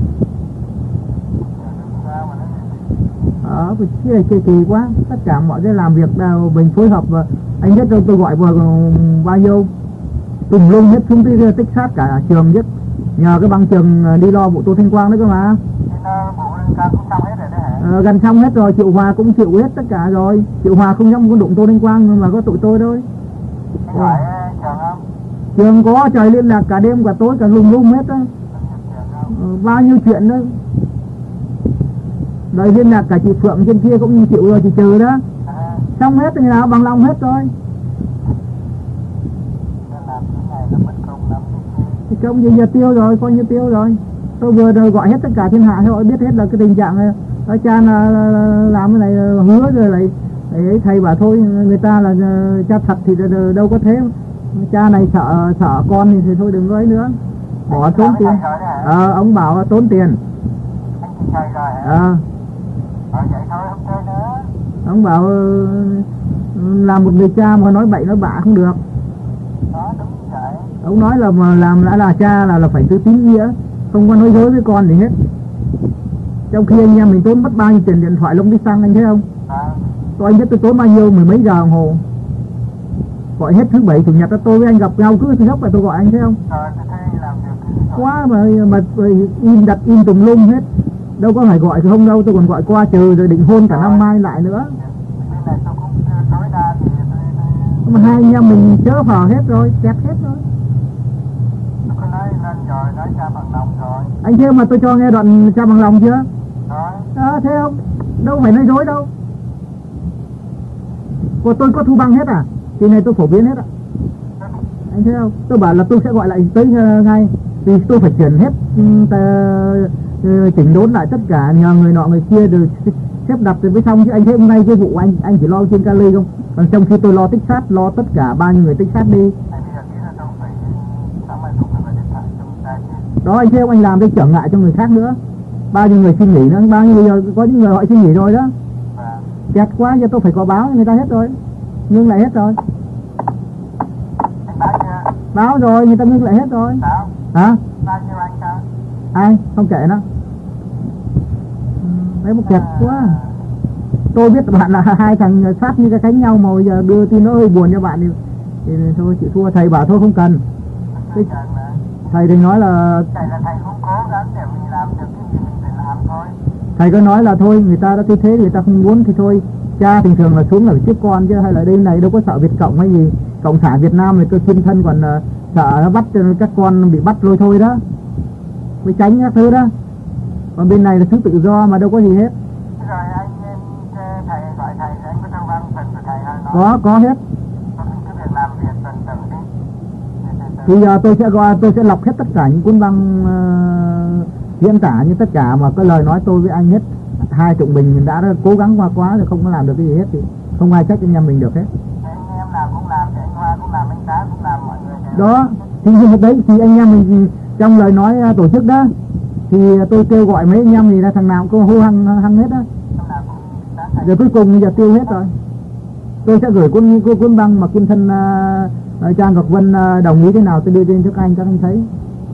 Ờ, cái này kỳ, kỳ quá. Tất cả mọi cái làm việc đều mình phối hợp. Và anh biết đâu tôi gọi vừa bao nhiêu tùm lum hết, chúng tôi tích sát cả trường nhất nhờ cái băng chừng đi lo vụ Tô Thanh Quang đấy cơ mà. Thì nó vụ Thanh Quang cũng xong hết rồi đấy hả? Ờ, gần xong hết rồi, Triệu Hòa cũng chịu hết tất cả rồi. Triệu Hòa không dám có đụng Tô Thanh Quang mà có tụi tôi thôi. Anh hỏi Trường không? Trường có, trời liên lạc cả đêm cả tối cả lùng lum hết á. Ờ, bao nhiêu chuyện đó. Đời liên lạc cả chị Phượng trên kia cũng chịu rồi, chị Trừ đó. À. Xong hết rồi nào, bằng lòng hết rồi. Làm cái này là mất công lắm. Thì công gì giờ tiêu rồi, coi như tiêu rồi. Tôi vừa rồi gọi hết tất cả thiên hạ thôi, biết hết là cái tình trạng này. Ở cha là, là, là làm cái này là hứa rồi lại, lại thầy bảo thôi, người ta là cha thật thì đâu có thế. Cha này sợ sợ con thì thôi đừng có ấy nữa, bỏ tốn tiền. Ờ, ông bảo tốn tiền. Ờ. Ông bảo làm một người cha mà nói bậy nói bạ không được. Ông nói là mà làm đã là cha là là phải cứ tín nghĩa, không có nói dối với con gì hết. Trong khi anh em mình tốn mất bao nhiêu tiền điện thoại lông đi xăng, anh thấy không? Tôi anh biết tôi tốn bao nhiêu, mười mấy giờ đồng hồ. Gọi hết thứ bảy chủ nhật đó, tôi với anh gặp nhau cứ thứ góc là tôi gọi anh thấy không? Quá mà mà in đặt in tùm lum hết. Đâu có phải gọi không đâu, tôi còn gọi qua Trừ rồi định hôn cả năm mai lại nữa. Mà hai anh em mình chớ phờ hết rồi, kẹt hết rồi. Anh thấy mà tôi cho nghe đoạn cha bằng lòng chưa? Đó, thấy không? Đâu phải nói dối đâu. Của tôi có thu băng hết à? Thì này tôi phổ biến hết ạ. Anh thấy không? Tôi bảo là tôi sẽ gọi lại tới ngay. Vì tôi phải chuyển hết, chỉnh đốn lại tất cả, nhờ người nọ người kia được xếp đặt rồi mới xong chứ. Anh thấy hôm nay cái vụ anh anh chỉ lo trên Cali không? Còn trong khi tôi lo tích sát, lo tất cả bao nhiêu người tích sát đi. Đó, anh thấy không? Anh làm cái trở ngại cho người khác nữa. Bao nhiêu người xin nghỉ nữa, bao nhiêu giờ có những người họ xin nghỉ rồi đó. Kẹt quá, giờ tôi phải có báo cho người ta hết rồi. Ngưng lại hết rồi. Báo rồi, người ta ngưng lại hết rồi. Hả? Ai? Không kể nó. Đấy một kẹt quá. Tôi biết bạn là hai thằng sát như cái cánh nhau mà bây giờ đưa tin nó hơi buồn cho bạn thì, thì thôi chịu thua. Thầy bảo thôi không cần. Thế, thầy thì nói là thầy là thầy không cố gắng để mình làm được cái gì mình phải làm thôi. Thầy có nói là thôi người ta đã thấy thế thì người ta không muốn thì thôi. Cha thường thường là xuống là phải tiếp con chứ, hay là đây này đâu có sợ Việt Cộng hay gì. Cộng sản Việt Nam thì cơ xin thân còn uh, sợ nó bắt các con bị bắt rồi thôi đó. Mới tránh các thứ đó. Còn bên này là thứ tự do mà đâu có gì hết. Rồi anh thầy gọi thầy anh có trong văn phần của thầy hay nói. Có, có hết. Thì giờ tôi sẽ gọi, tôi sẽ lọc hết tất cả những cuốn băng uh, diễn tả như tất cả mà có lời nói tôi với anh hết. Hai tụi mình đã, đã cố gắng qua quá rồi không có làm được cái gì hết thì không ai trách anh em mình được hết. Anh em nào cũng làm, thì anh Hoa cũng làm, anh Tá cũng làm, mọi người đó. Thì đấy thì anh em mình trong lời nói tổ chức đó thì tôi kêu gọi mấy anh em thì là thằng nào cũng hô hăng hăng hết đó. Rồi cuối cùng giờ tiêu hết rồi. Tôi sẽ gửi cuốn cuốn, cuốn băng mà Kim Thân uh, Trang Ngọc Vân uh, đồng ý thế nào tôi đưa lên trước anh, các anh thấy.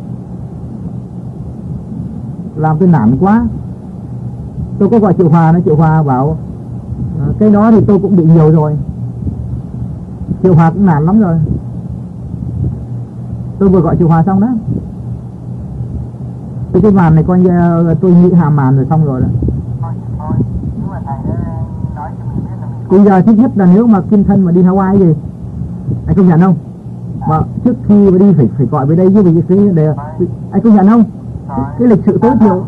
Làm tôi nản quá. Tôi có gọi Triệu Hòa, nó Triệu Hòa bảo uh, cái đó thì tôi cũng bị nhiều rồi. Triệu Hòa cũng nản lắm rồi. Tôi vừa gọi Triệu Hòa xong đó. Cái cái màn này coi như tôi nghĩ hàm màn rồi xong rồi đó. Bây giờ thích nhất là nếu mà Kim Thân mà đi Hawaii gì anh công nhận không? Mà trước khi mà đi phải phải gọi về đây chứ, vì cái để anh công nhận không? Cái, cái lịch sự tối thiểu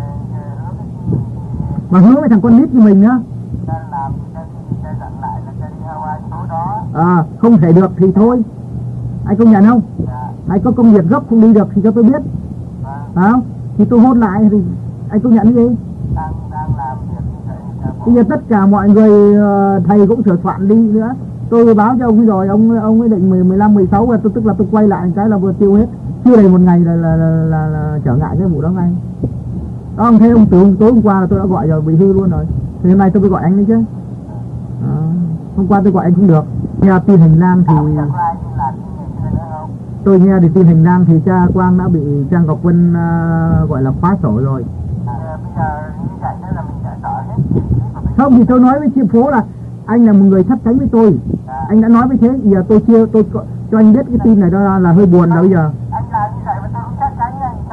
mà hứa với thằng con nít như mình á. À, không thể được thì thôi. Anh công nhận không? Anh có công việc gấp không đi được thì cho tôi biết. Phải không? Thì tôi hôn lại thì anh công nhận cái gì? Bây giờ tất cả mọi người thầy cũng sửa soạn đi nữa. Tôi báo cho ông rồi, ông ông ấy định mười, mười lăm, mười sáu và tôi tức là tôi quay lại cái là vừa tiêu hết. Chưa đầy một ngày là là, là, là, là trở ngại cái vụ đó ngay. Đó, ông thấy ông từ tối hôm qua là tôi đã gọi rồi, bị hư luôn rồi. Thì hôm nay tôi mới gọi anh đấy chứ. À, hôm qua tôi gọi anh cũng được. Nghe tin hành lang thì tôi nghe thì tin hành lang thì cha Quang đã bị Trang Ngọc Vân uh, gọi là khóa sổ rồi. Không thì tôi nói với chị phố là anh là một người thất tránh với tôi. Anh đã nói với thế, giờ tôi chưa tôi cho anh biết cái tin này đó là hơi buồn đâu bây giờ. Anh làm như vậy mà tôi không chắc chắn anh.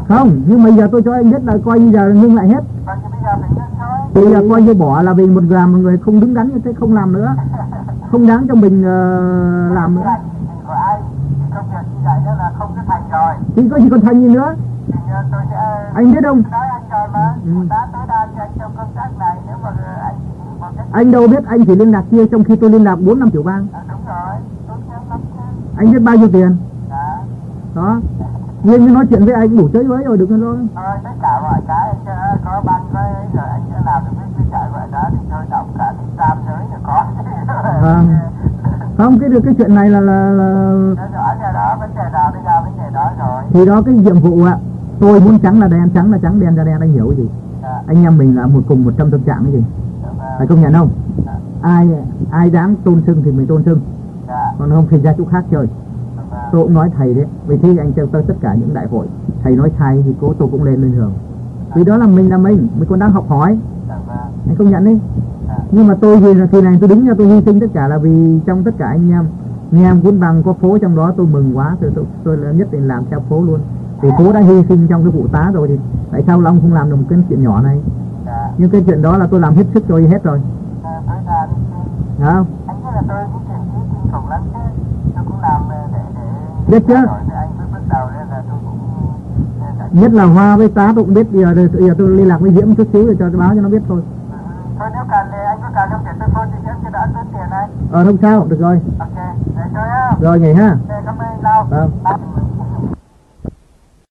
Không, nhưng bây giờ tôi cho anh biết là coi như giờ ngưng lại hết. Còn như bây giờ mình ngưng thôi. Bây giờ coi như bỏ là vì một làm một người không đứng đắn như thế, không làm nữa. Không đáng cho mình uh, làm nữa. Của ai công việc như vậy đó là không có thành rồi. Thì có gì còn thành gì nữa. Thì tôi sẽ anh biết không? Nói anh rồi mà. Ừ. Đã tối đa cho anh trong công tác này nếu mà anh một cái... Anh đâu biết anh chỉ liên lạc kia trong khi tôi liên lạc bốn năm triệu bang. À, đúng rồi, tốt lắm chứ. Anh biết bao nhiêu tiền? Dạ. Đó. Nhưng nói chuyện với anh đủ chơi với rồi được rồi. Thôi tất cả mọi cái anh có băng với rồi anh sẽ làm được cái chạy vậy đó thì thôi động cả cái tam giới là có. À. Không, cái được cái chuyện này là là, là... Nó rõ ra đó, vấn đề nào bây giờ vấn đề đó rồi. Thì đó cái nhiệm vụ ạ. Tôi muốn trắng là đen, trắng là trắng, đen là đen, anh hiểu cái gì? Dạ. Anh em mình là một cùng một trăm tâm trạng cái gì? Dạ. Phải công nhận không? Dạ. Ai ai dám tôn sưng thì mình tôn sưng. Dạ. Còn không thì ra chỗ khác chơi. Dạ. Tôi cũng nói thầy đấy. Vì thế anh cho tôi tất cả những đại hội thầy nói sai thì cố tôi cũng lên lên hưởng. Vì đó là mình là mình, mình còn đang học hỏi. Dạ. Anh công nhận đi. Dạ. Nhưng mà tôi vì là kỳ này tôi đứng ra tôi hy sinh tất cả là vì trong tất cả anh em anh em Cuốn Bằng có phố trong đó tôi mừng quá, tôi tôi, tôi nhất định làm theo phố luôn. Vì phố đã hy sinh trong cái vụ tá rồi thì tại sao Long không làm được một cái chuyện nhỏ này? Dạ. Nhưng cái chuyện đó là tôi làm hết sức rồi hết rồi. Dạ, tối đa đi chứ. Không? Anh biết là tôi cũng chuyện ý kinh khủng lắm chứ. Tôi cũng làm để để biết chứ. rồi thì anh mới bước đầu nên là tôi cũng nhất là Hoa với tá tôi cũng biết. Bây giờ, bây giờ tôi liên lạc với Diễm chút xíu để cho tôi báo cho nó biết thôi. ừ. Thôi nếu cần thì anh có cần không để tôi phone thì Diễm cho đỡ tốn tiền này. Ờ không sao, được rồi. Ok, để tôi á. Rồi nghỉ ha. Ok, cảm ơn anh Long. Vâng.